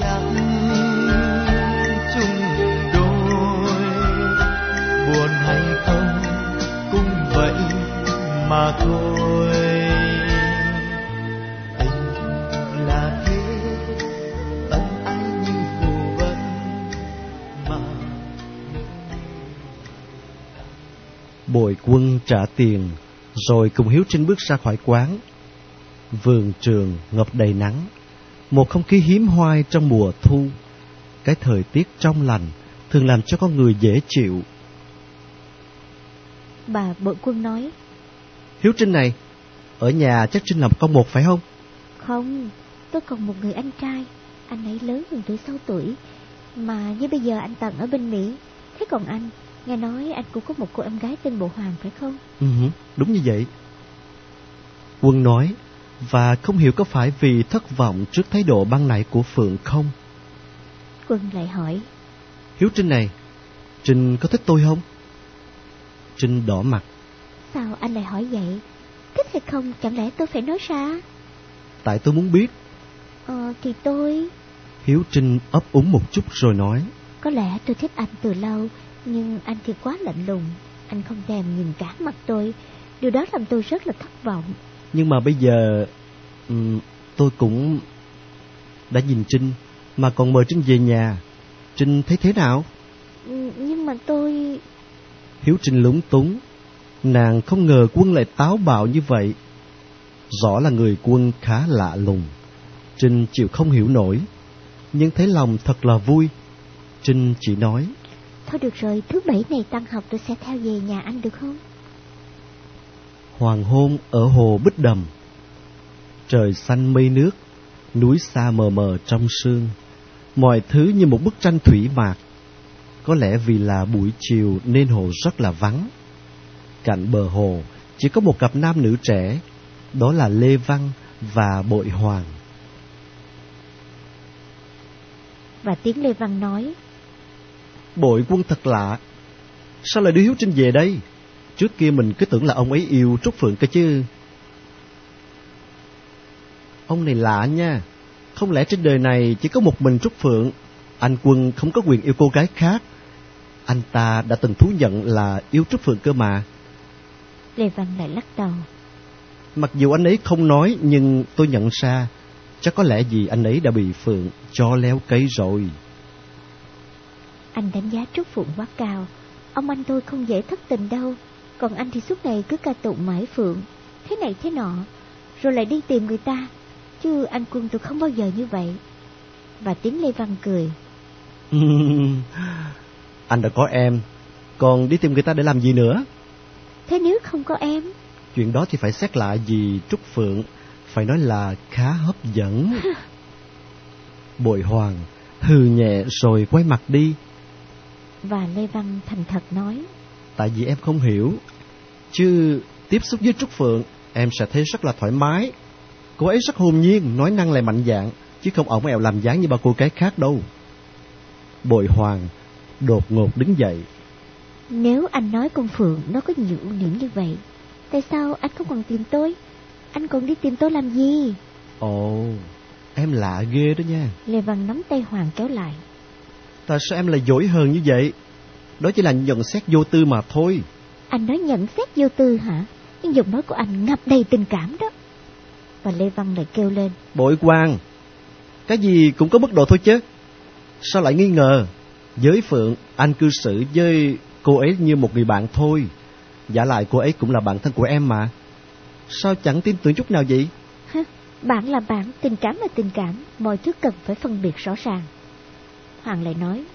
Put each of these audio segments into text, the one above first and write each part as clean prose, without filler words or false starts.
chắc chung đôi, buồn hay không cũng vậy mà thôi. Tình là thế, ân ái như phù vân mà. Bội Quân trả tiền rồi cùng Hiếu Trinh bước ra khỏi quán. Vườn trường ngập đầy nắng, một không khí hiếm hoi trong mùa thu. Cái thời tiết trong lành thường làm cho con người dễ chịu. Bà Bội Quân nói: Hiếu Trinh này, ở nhà chắc Trinh làm con một phải không? Không, tôi còn một người anh trai. Anh ấy lớn hơn tôi 6 tuổi, mà như bây giờ anh Tần ở bên Mỹ. Thế còn anh, nghe nói anh cũng có một cô em gái tên Bộ Hoàng phải không? Đúng như vậy. Quân nói, và không hiểu có phải vì thất vọng trước thái độ ban nãy của Phượng không? Quân lại hỏi: Hiếu Trinh này, Trinh có thích tôi không? Trinh đỏ mặt. Sao anh lại hỏi vậy? Thích hay không chẳng lẽ tôi phải nói ra? Tại tôi muốn biết. Thì tôi... Hiếu Trinh ấp úng một chút rồi nói: Có lẽ tôi thích anh từ lâu, nhưng anh thì quá lạnh lùng. Anh không thèm nhìn cả mặt tôi. Điều đó làm tôi rất là thất vọng. Nhưng mà bây giờ tôi cũng đã nhìn Trinh, mà còn mời Trinh về nhà. Trinh thấy thế nào? Nhưng mà tôi... Hiếu Trinh lúng túng. Nàng không ngờ Quân lại táo bạo như vậy. Rõ là người Quân khá lạ lùng. Trinh chịu không hiểu nổi, nhưng thấy lòng thật là vui. Trinh chỉ nói: Thôi được rồi, thứ Bảy này tan học tôi sẽ theo về nhà anh được không? Hoàng hôn ở hồ Bích Đầm. Trời xanh mây nước, núi xa mờ mờ trong sương. Mọi thứ như một bức tranh thủy mạc. Có lẽ vì là buổi chiều nên hồ rất là vắng. Cạnh bờ hồ chỉ có một cặp nam nữ trẻ, đó là Lê Văn và Bội Hoàng. Và tiếng Lê Văn nói: Bội Quân thật lạ, sao lại đưa Hiếu Trinh về đây? Trước kia mình cứ tưởng là ông ấy yêu Trúc Phượng cơ chứ. Ông này lạ nha, không lẽ trên đời này chỉ có một mình Trúc Phượng? Anh Quân không có quyền yêu cô gái khác. Anh ta đã từng thú nhận là yêu Trúc Phượng cơ mà. Lê Văn lại lắc đầu. Mặc dù anh ấy không nói, nhưng tôi nhận ra chắc có lẽ vì anh ấy đã bị Phượng cho leo cây rồi. Anh đánh giá Trúc Phượng quá cao. Ông anh tôi không dễ thất tình đâu. Còn anh thì suốt ngày cứ ca tụng mãi Phượng, thế này thế nọ, rồi lại đi tìm người ta. Chứ anh Quân tôi không bao giờ như vậy. Và tiếng Lê Văn cười. Anh đã có em, còn đi tìm người ta để làm gì nữa? Thế nếu không có em? Chuyện đó thì phải xét lại, vì Trúc Phượng phải nói là khá hấp dẫn. Bội Hoàng hừ nhẹ rồi quay mặt đi. Và Lê Văn thành thật nói: Tại vì em không hiểu, chứ tiếp xúc với Trúc Phượng em sẽ thấy rất là thoải mái. Cô ấy rất hồn nhiên, nói năng lại mạnh dạn, chứ không ổng ẹo làm dáng như bao cô gái khác đâu. Bội Hoàng đột ngột đứng dậy. Nếu anh nói con Phượng nó có nhiều ưu điểm như vậy, tại sao anh không còn tìm tôi? Anh còn đi tìm tôi làm gì? Ồ, em lạ ghê đó nha. Lê Văn nắm tay Hoàng kéo lại. Tại sao em lại dỗi hờn như vậy? Đó chỉ là nhận xét vô tư mà thôi. Anh nói nhận xét vô tư hả? Nhưng giọng nói của anh ngập đầy tình cảm đó. Và Lê Văn lại kêu lên: Bội Quang, cái gì cũng có mức độ thôi chứ. Sao lại nghi ngờ? Với Phượng, anh cư xử với cô ấy như một người bạn thôi. Giả lại cô ấy cũng là bạn thân của em mà. Sao chẳng tin tưởng chút nào vậy? Bạn là bạn, tình cảm là tình cảm. Mọi thứ cần phải phân biệt rõ ràng. Hoàng lại nói: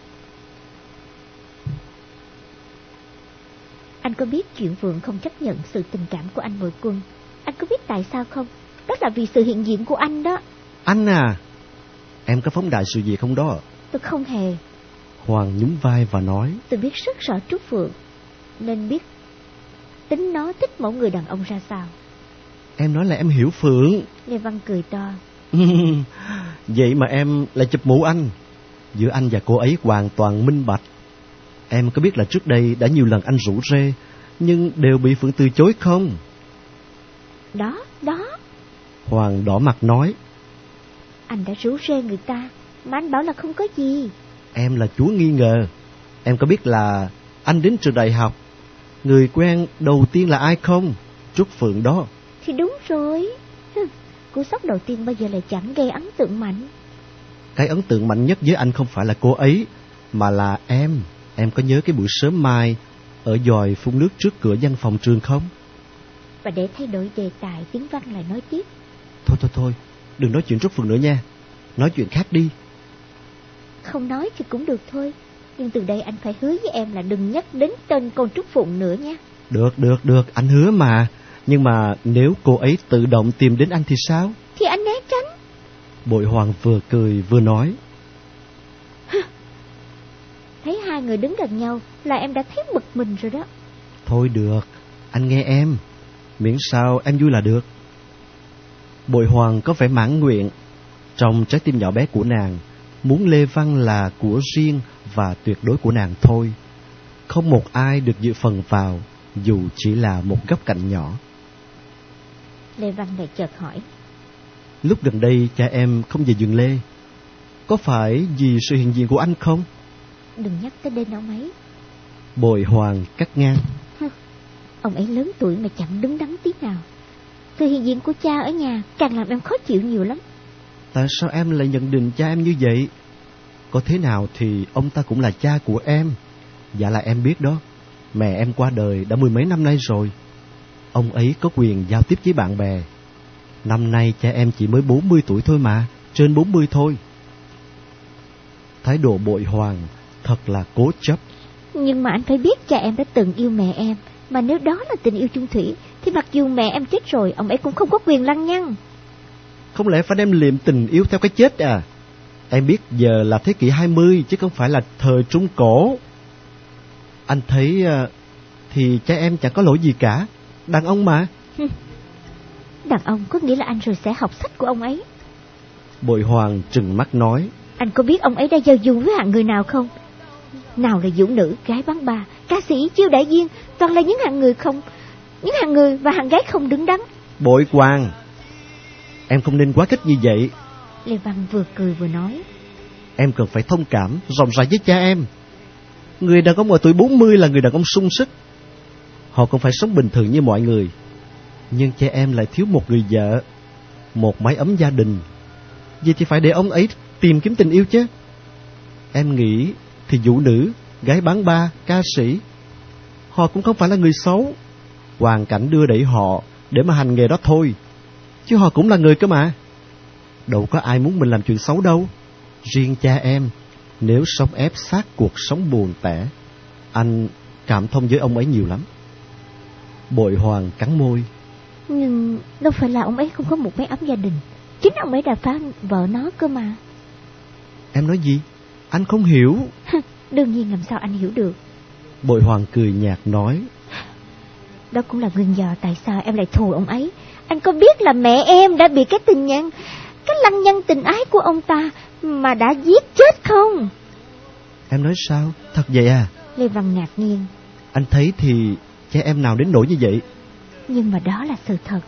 Anh có biết chuyện Phượng không chấp nhận sự tình cảm của anh Bội Quân? Anh có biết tại sao không? Đó là vì sự hiện diện của anh đó. Anh à, em có phóng đại sự gì không đó? Tôi không hề. Hoàng nhún vai và nói: Tôi biết rất rõ Trúc Phượng, nên biết tính nó thích mẫu người đàn ông ra sao. Em nói là em hiểu Phượng. Lê Văn cười to. Vậy mà em lại chụp mũ anh. Giữa anh và cô ấy hoàn toàn minh bạch. Em có biết là trước đây đã nhiều lần anh rủ rê, nhưng đều bị Phượng từ chối không? Đó. Hoàng đỏ mặt nói: Anh đã rủ rê người ta, Mà anh bảo là không có gì. Em là chúa nghi ngờ. Em có biết là anh đến trường đại học, người quen đầu tiên là ai không? Trúc Phượng đó. Thì đúng rồi. Cú sốc đầu tiên bao giờ lại chẳng gây ấn tượng mạnh. Cái ấn tượng mạnh nhất với anh không phải là cô ấy, mà là em. Em có nhớ cái buổi sớm mai ở dòi phun nước trước cửa văn phòng trường không? Và để thay đổi đề tài, Tiến Văn lại nói tiếp. Thôi, đừng nói chuyện Trúc Phượng nữa nha. Nói chuyện khác đi. Không nói thì cũng được thôi. Nhưng từ đây anh phải hứa với em là đừng nhắc đến tên con Trúc Phượng nữa nha. Được, anh hứa mà. Nhưng mà nếu cô ấy tự động tìm đến anh thì sao? Thì anh né tránh. Bội Hoàng vừa cười vừa nói. Thấy hai người đứng gần nhau là em đã thấy bực mình rồi đó. Thôi được, anh nghe em. Miễn sao em vui là được. Bội Hoàng có vẻ mãn nguyện. Trong trái tim nhỏ bé của nàng, muốn Lê Văn là của riêng và tuyệt đối của nàng thôi. Không một ai được dự phần vào, dù chỉ là một góc cạnh nhỏ. Lê Văn lại chợt hỏi. Lúc gần đây cha em không về vườn lê, có phải vì sự hiện diện của anh không? Đừng nhắc tới tên ông ấy. Bội Hoàng cắt ngang. Ông ấy lớn tuổi mà chẳng đứng đắn tí nào. Sự hiện diện của cha ở nhà càng làm em khó chịu nhiều lắm. Tại sao em lại nhận định cha em như vậy? Có thế nào thì ông ta cũng là cha của em. Dạ là em biết đó, mẹ em qua đời đã 10 mấy năm nay rồi. Ông ấy có quyền giao tiếp với bạn bè. Năm nay cha em chỉ mới 40 tuổi thôi mà, trên 40 thôi. Thái độ Bội Hoàng thật là cố chấp. Nhưng mà anh phải biết cha em đã từng yêu mẹ em. Mà nếu đó là tình yêu chung thủy thì mặc dù mẹ em chết rồi, ông ấy cũng không có quyền lăng nhăng. Không lẽ phải đem liệm tình yêu theo cái chết à? Em biết giờ là thế kỷ 20 chứ không phải là thời Trung Cổ. Anh thấy thì cha em chẳng có lỗi gì cả. Đàn ông mà. Đàn ông có nghĩa là anh rồi sẽ học sách của ông ấy. Bội Hoàng trừng mắt nói. Anh có biết ông ấy đã giao du với hạng người nào không? Nào là vũ nữ, gái bán bà, ca sĩ, chiêu đại viên, toàn là những hạng người không, những hạng người và hạng gái không đứng đắn. Bội Hoàng, em không nên quá khích như vậy. Lê Văn vừa cười vừa nói. Em cần phải thông cảm, rộng rãi với cha em. Người đàn ông ở tuổi 40 là người đàn ông sung sức. Họ cũng phải sống bình thường như mọi người. Nhưng cha em lại thiếu một người vợ, một mái ấm gia đình. Vậy thì phải để ông ấy tìm kiếm tình yêu chứ. Em nghĩ thì vũ nữ, gái bán ba, ca sĩ, họ cũng không phải là người xấu. Hoàn cảnh đưa đẩy họ để mà hành nghề đó thôi, chứ họ cũng là người cơ mà. Đâu có ai muốn mình làm chuyện xấu đâu. Riêng cha em, nếu sống ép sát cuộc sống buồn tẻ, anh cảm thông với ông ấy nhiều lắm. Bội Hoàng cắn môi. Nhưng đâu phải là ông ấy không có một mái ấm gia đình. Chính ông ấy đã phá vợ nó cơ mà. Em nói gì? Anh không hiểu. Đương nhiên làm sao anh hiểu được. Bội Hoàng cười nhạt nói. Đó cũng là nguyên do tại sao em lại thù ông ấy. Anh có biết là mẹ em đã bị cái tình nhân, cái lăng nhăng tình ái của ông ta mà đã giết chết không? Em nói sao? Thật vậy à? Lê Văn ngạc nhiên. Anh thấy thì cha em nào đến nỗi như vậy? Nhưng mà đó là sự thật.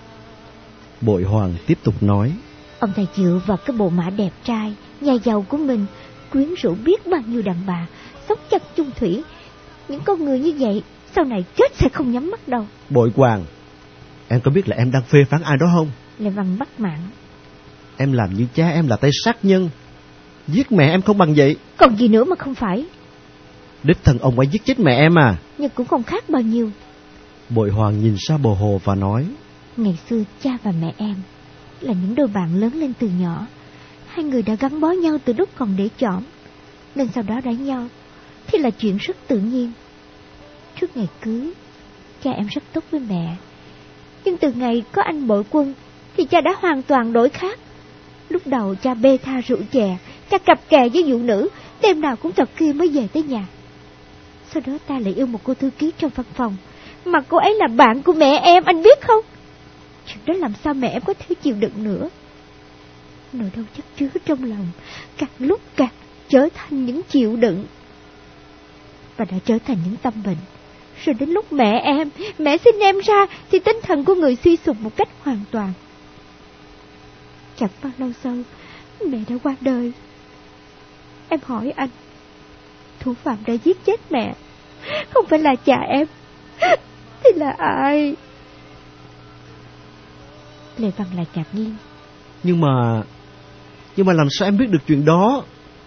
Bội Hoàng tiếp tục nói. Ông ta dựa vào cái bộ mã đẹp trai, nhà giàu của mình, quyến rũ biết bao nhiêu đàn bà, sống chân chung thủy. Những con người như vậy sau này chết sẽ không nhắm mắt đâu. Bội Hoàng, em có biết là em đang phê phán ai đó không? Lê Văn bắt mạng. Em làm như cha em là tay sát nhân, giết mẹ em không bằng vậy. Còn gì nữa mà không phải. Đích thân ông ấy giết chết mẹ em à? Nhưng cũng không khác bao nhiêu. Bội Hoàng nhìn ra bờ hồ và nói. Ngày xưa cha và mẹ em là những đôi bạn lớn lên từ nhỏ. Hai người đã gắn bó nhau từ lúc còn để chỏm, nên sau đó đánh nhau thì là chuyện rất tự nhiên. Trước ngày cưới, cha em rất tốt với mẹ. Nhưng từ ngày có anh Bội Quân thì cha đã hoàn toàn đổi khác. Lúc đầu cha bê tha rượu chè, cha cặp kè với phụ nữ, đêm nào cũng thật kia mới về tới nhà. Sau đó ta lại yêu một cô thư ký trong văn phòng, mà cô ấy là bạn của mẹ em, anh biết không? Chuyện đó làm sao mẹ em có thể chịu đựng nữa. Nỗi đau chất chứa trong lòng càng lúc càng trở thành những chịu đựng, và đã trở thành những tâm bệnh. Rồi đến lúc mẹ sinh em ra thì tinh thần của người suy sụp một cách hoàn toàn. Chẳng bao lâu sau, mẹ đã qua đời. Em hỏi anh, thủ phạm đã giết chết mẹ không phải là cha em thì là ai? Lê Văn lại ngạc nhiên. Nhưng mà làm sao em biết được chuyện đó?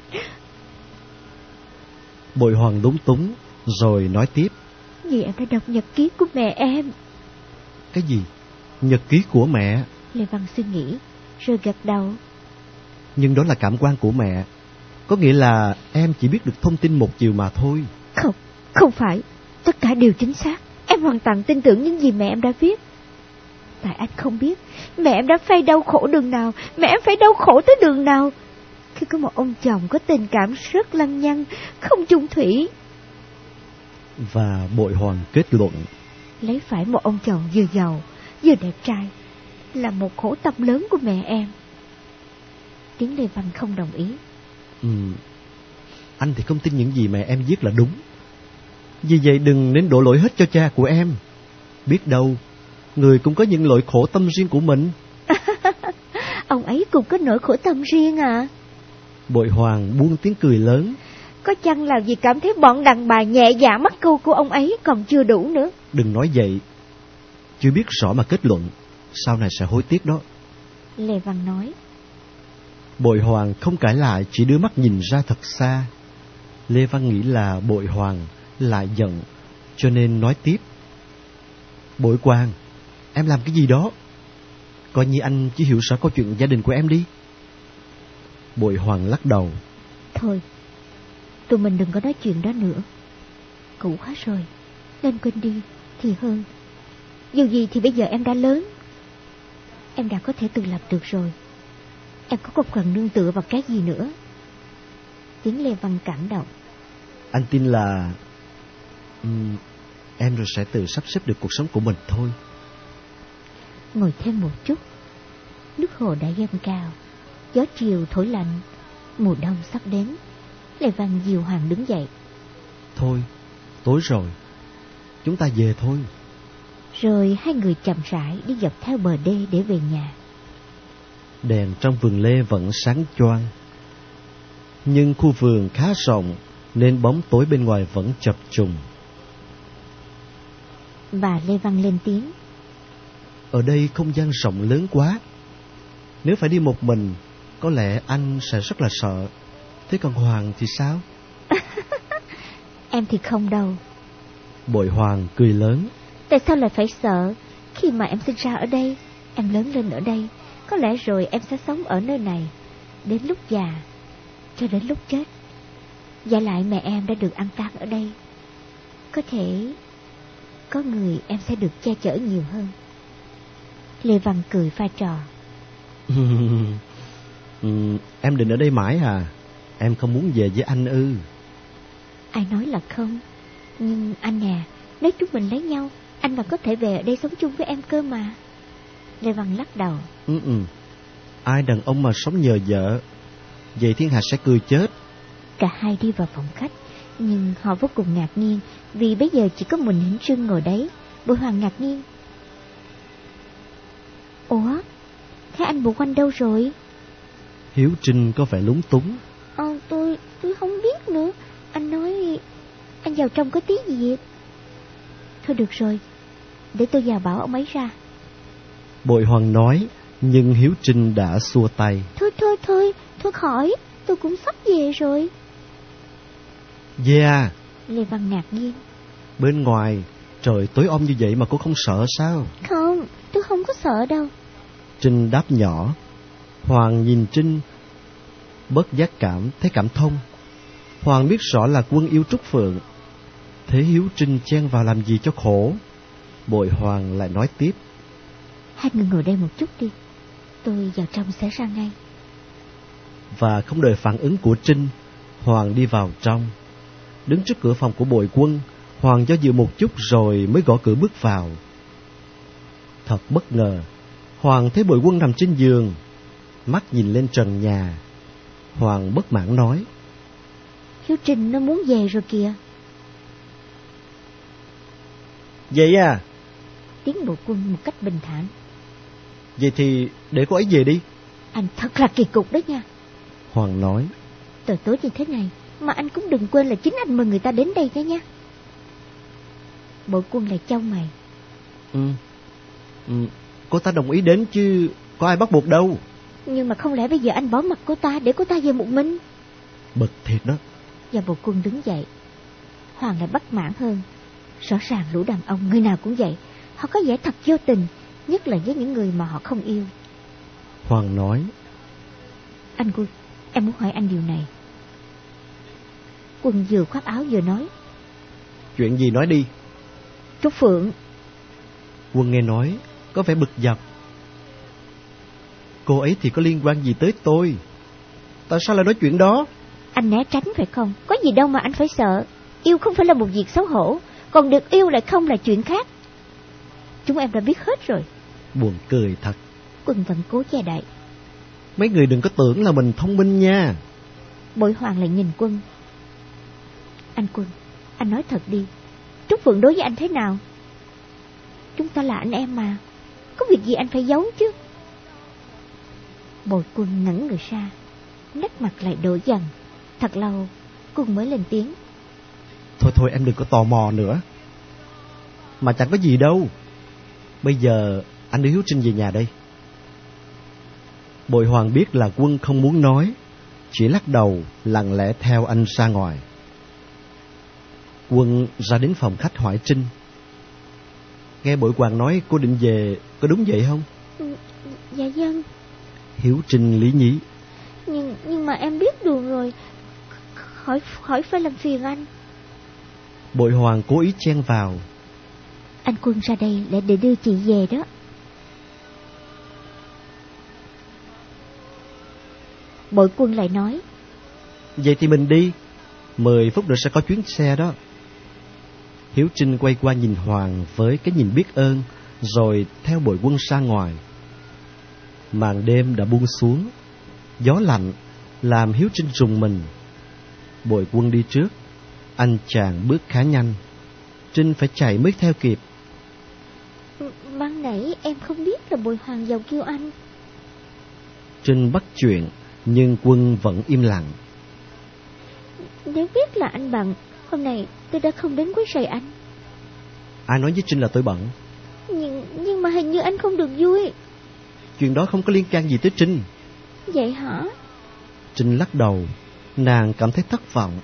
Bội Hoàng lúng túng rồi nói tiếp. Vì em đã đọc nhật ký của mẹ em. Cái gì? Nhật ký của mẹ? Lê Văn suy nghĩ rồi gật đầu. Nhưng đó là cảm quan của mẹ. Có nghĩa là em chỉ biết được thông tin một chiều mà thôi. Không phải. Tất cả đều chính xác. Em hoàn toàn tin tưởng những gì mẹ em đã viết. Tại anh không biết mẹ em đã phải đau khổ đường nào, mẹ em phải đau khổ tới đường nào khi có một ông chồng có tình cảm rất lăng nhăng, không chung thủy. Và Bội Hoàng kết luận, lấy phải một ông chồng vừa giàu vừa đẹp trai là một khổ tâm lớn của mẹ em. Tiến Lê Văn không đồng ý. Anh thì không tin những gì mẹ em viết là đúng. Vì vậy đừng nên đổ lỗi hết cho cha của em. Biết đâu người cũng có những lỗi khổ tâm riêng của mình. Ông ấy cũng có nỗi khổ tâm riêng à? Bội Hoàng buông tiếng cười lớn. Có chăng là vì cảm thấy bọn đàn bà nhẹ dạ mắc câu của ông ấy còn chưa đủ nữa? Đừng nói vậy. Chưa biết rõ mà kết luận, sau này sẽ hối tiếc đó. Lê Văn nói. Bội Hoàng không cãi lại, chỉ đưa mắt nhìn ra thật xa. Lê Văn nghĩ là Bội Hoàng lại giận, cho nên nói tiếp. Bội Hoàng, em làm cái gì đó? Coi như anh chỉ hiểu rõ câu chuyện gia đình của em đi. Bội Hoàng lắc đầu. Thôi, tụi mình đừng có nói chuyện đó nữa. Cũ quá rồi, nên quên đi thì hơn. Dù gì thì bây giờ em đã lớn, em đã có thể tự lập được rồi. Em có không cần nương tựa vào cái gì nữa. Tiếng Lê Văn cảm động. Anh tin là em rồi sẽ tự sắp xếp được cuộc sống của mình thôi. Ngồi thêm một chút. Nước hồ đã dâng cao, gió chiều thổi lạnh, mùa đông sắp đến. Lê Văn dìu Hoàng đứng dậy. Thôi, tối rồi, chúng ta về thôi. Rồi hai người chậm rãi đi dọc theo bờ đê để về nhà. Đèn trong vườn lê vẫn sáng choang, nhưng khu vườn khá rộng nên bóng tối bên ngoài vẫn chập trùng. Bà Lê Văn lên tiếng. Ở đây không gian rộng lớn quá. Nếu phải đi một mình, có lẽ anh sẽ rất là sợ. Thế còn Hoàng thì sao? Em thì không đâu. Bội Hoàng cười lớn. Tại sao lại phải sợ? Khi mà em sinh ra ở đây, em lớn lên ở đây, có lẽ rồi em sẽ sống ở nơi này đến lúc già, cho đến lúc chết. Và lại mẹ em đã được an táng ở đây. Có thể có người em sẽ được che chở nhiều hơn. Lê Văn cười pha trò. Em định ở đây mãi à? Em không muốn về với anh ư? Ai nói là không. Nhưng anh nè, nếu chúng mình lấy nhau, anh vẫn có thể về ở đây sống chung với em cơ mà. Lê Văn lắc đầu. Ai đàn ông mà sống nhờ vợ, vậy thiên hạ sẽ cười chết. Cả hai đi vào phòng khách, nhưng họ vô cùng ngạc nhiên, vì bây giờ chỉ có mình Hiển Trinh ngồi đấy. Bội Hoàng ngạc nhiên. Ủa, thế anh Bộ Quanh đâu rồi? Hiếu Trinh có vẻ lúng túng. Tôi không biết nữa. Anh nói anh vào trong có tí gì vậy? Thôi được rồi, để tôi vào bảo ông ấy ra. Bội Hoàng nói, nhưng Hiếu Trinh đã xua tay. Thôi khỏi, tôi cũng sắp về rồi. Về à? Lê Văn ngạc nhiên. Bên ngoài trời tối om như vậy mà cô không sợ sao? Không, tôi không có sợ đâu. Trinh đáp nhỏ. Hoàng nhìn Trinh, bất giác thấy cảm thông. Hoàng biết rõ là Quân yêu Trúc Phượng, thế Hiếu Trinh chen vào làm gì cho khổ. Bội Hoàng lại nói tiếp. Hai người ngồi đây một chút đi, tôi vào trong sẽ ra ngay. Và không đợi phản ứng của Trinh, Hoàng đi vào trong. Đứng trước cửa phòng của Bội Quân, Hoàng do dự một chút rồi mới gõ cửa bước vào. Thật bất ngờ, Hoàng thấy Bội Quân nằm trên giường, mắt nhìn lên trần nhà. Hoàng bất mãn nói. Hiếu Trinh nó muốn về rồi kìa. Vậy à? Tiếng Bội Quân một cách bình thản. Vậy thì để cô ấy về đi. Anh thật là kỳ cục đấy nha. Hoàng nói. Trời tối như thế này mà anh cũng đừng quên là chính anh mời người ta đến đây đấy nha. Bội Quân lại chau mày. Cô ta đồng ý đến chứ có ai bắt buộc đâu. Nhưng mà không lẽ bây giờ anh bỏ mặc cô ta để cô ta về một mình? Bực thiệt đó. Và Bội Quân đứng dậy. Hoàng lại bất mãn hơn. Rõ ràng lũ đàn ông người nào cũng vậy. Họ có vẻ thật vô tình, nhất là với những người mà họ không yêu. Hoàng nói: Anh Quân, em muốn hỏi anh điều này. Quân vừa khoác áo vừa nói: Chuyện gì nói đi. Trúc Phượng. Quân nghe nói có vẻ bực dọc. Cô ấy thì có liên quan gì tới tôi? Tại sao lại nói chuyện đó? Anh né tránh phải không? Có gì đâu mà anh phải sợ. Yêu không phải là một việc xấu hổ, còn được yêu lại không là chuyện khác. Chúng em đã biết hết rồi. Buồn cười thật. Quân vẫn cố che đậy. Mấy người đừng có tưởng là mình thông minh nha. Bội Hoàng lại nhìn Quân. Anh Quân, anh nói thật đi. Trúc Phượng đối với anh thế nào? Chúng ta là anh em mà. Có việc gì anh phải giấu chứ? Bội Quân ngẩn người ra, nét mặt lại đổi dần. Thật lâu Quân mới lên tiếng: Thôi em đừng có tò mò nữa. Mà chẳng có gì đâu. Bây giờ anh đưa Hiếu Trinh về nhà đây. Bội Hoàng biết là Quân không muốn nói, chỉ lắc đầu lặng lẽ theo anh ra ngoài. Quân ra đến phòng khách hỏi Trinh: Nghe Bội Hoàng nói cô định về, có đúng vậy không? Dạ vâng. Hiếu Trinh lý nhí: Nhưng mà em biết đường rồi. Khỏi phải làm phiền anh. Bội Hoàng cố ý chen vào: Anh Quân ra đây để đưa chị về đó. Bội Quân lại nói: Vậy thì mình đi, 10 phút nữa sẽ có chuyến xe đó. Hiếu Trinh quay qua nhìn Hoàng với cái nhìn biết ơn, rồi theo Bội Quân ra ngoài. Màn đêm đã buông xuống, gió lạnh làm Hiếu Trinh rùng mình. Bội Quân đi trước, anh chàng bước khá nhanh, Trinh phải chạy mới theo kịp. Ban nãy em không biết là Bội Hoàng giàu kêu anh. Trinh bắt chuyện, nhưng Quân vẫn im lặng. Nếu biết là anh bận, hôm nay tôi đã không đến quấy rầy anh. Ai nói với Trinh là tôi bận? Nhưng mà hình như anh không được vui. Chuyện đó không có liên can gì tới Trinh. Vậy hả? Trinh lắc đầu, nàng cảm thấy thất vọng.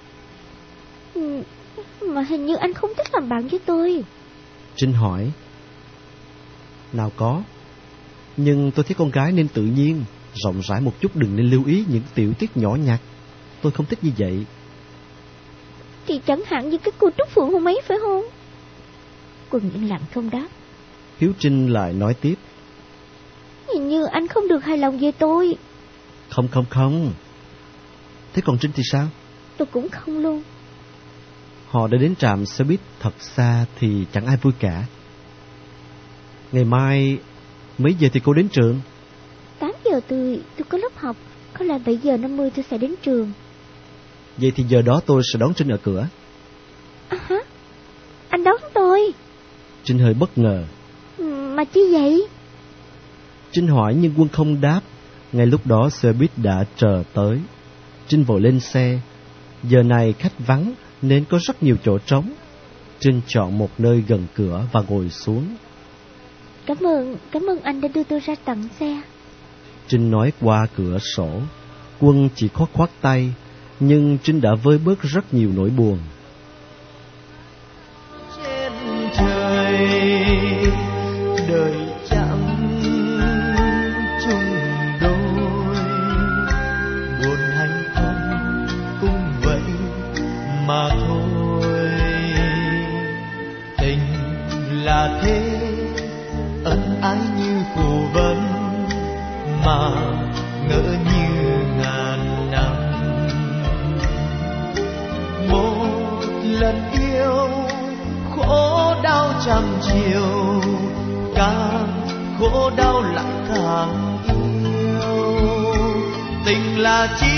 Mà hình như anh không thích làm bạn với tôi. Trinh hỏi: Nào có, nhưng tôi thấy con gái nên tự nhiên, rộng rãi một chút, đừng nên lưu ý những tiểu tiết nhỏ nhặt. Tôi không thích như vậy. Thì chẳng hạn như cái cô Trúc Phượng hôm ấy phải không? Quân yên lặng không đáp. Hiếu Trinh lại nói tiếp: Hình như anh không được hài lòng về tôi. Không. Thế còn Trinh thì sao? Tôi cũng không luôn. Họ đã đến trạm xe buýt thật xa thì chẳng ai vui cả. Ngày mai mấy giờ thì cô đến trường? 8 giờ tôi có lớp học. Có lẽ 7 giờ 50 tôi sẽ đến trường. Vậy thì giờ đó tôi sẽ đón Trinh ở cửa. Hả? Anh đón tôi? Trinh hơi bất ngờ. Mà chi vậy? Trinh hỏi nhưng Quân không đáp. Ngay lúc đó xe buýt đã chờ tới. Trinh vội lên xe. Giờ này khách vắng nên có rất nhiều chỗ trống. Trinh chọn một nơi gần cửa và ngồi xuống. Cảm ơn anh đã đưa tôi ra tận xe. Trinh nói qua cửa sổ. Quân chỉ khoát tay, nhưng Trinh đã vơi bớt rất nhiều nỗi buồn. Trên trời đời chẳng chung đôi, buồn hạnh không cũng vậy mà thôi. Tình là thế, ân ái như phù vân mà ngỡ như ngàn năm. Một lần yêu khổ đau trăm chiều, càng khổ đau lại càng yêu. Tình là chi